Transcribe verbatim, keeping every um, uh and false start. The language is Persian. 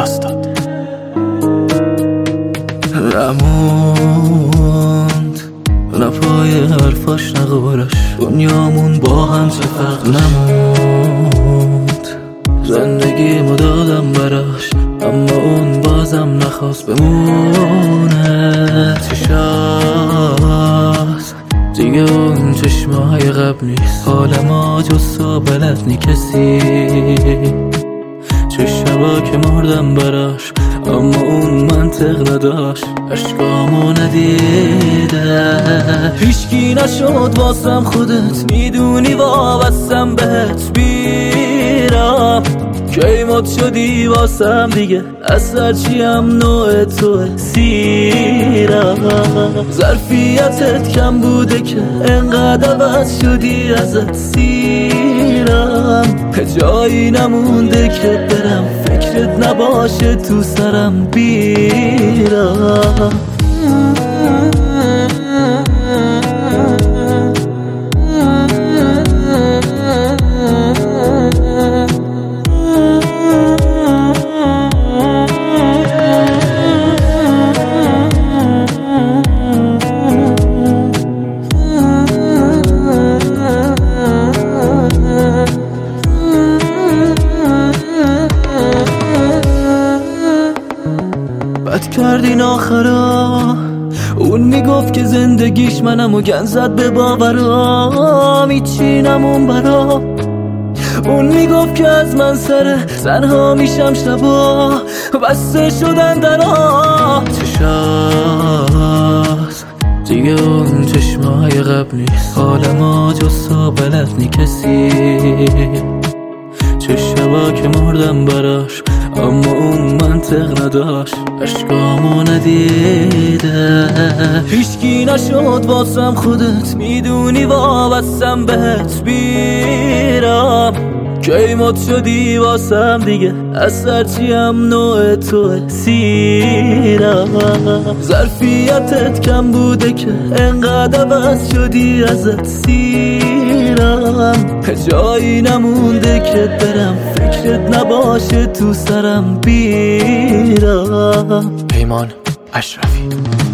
استاد نموند نه پای حرفاش نه قولش، دنیامون با هم چه فرق نموند. زندگیمو دادم براش اما اون بازم نخواست بمونه. چشاست دیگه اون چشمای قبل نیست، حال ما جز تو بلد نی کسی. چه شبا که مردم براش اما اون منطق نداشت، عشقامو ندیده. هیچکی نشد واسم خودت میدونی وابستم بهت بیرم. کی مد شدی واسم دیگه از هرچیم نوع توه سیرم. ظرفیتت کم بوده که انقدر عوض شدی ازت سیرم. جایی نمونده که برم فکرت نباشه تو سرم بیرم. بد کردین آخرا، اون میگفت که زندگیش منم و گن زد به باورام. هیچی نمون برا، اون میگفت که از من سره تنها میشم شبا، بسته شدن درا. چشاست دیگه اون چشمای قبل نیست، حال ما جز تو بلد نی کسی. چه شبا که مردم براش اما اون منطق نداشت، عشقامو ندیده. هیچکی نشد واسم خودت میدونی وابستم بهت بیرم. کی مد شدی واسم دیگه از هرچیم نوع توه سیرم. ظرفیتت کم بوده که انقدر عوض شدی ازت سیرم. جایی نمونده که برم فکرت نباشه تو سرم بیرم. پیمان اشرفی.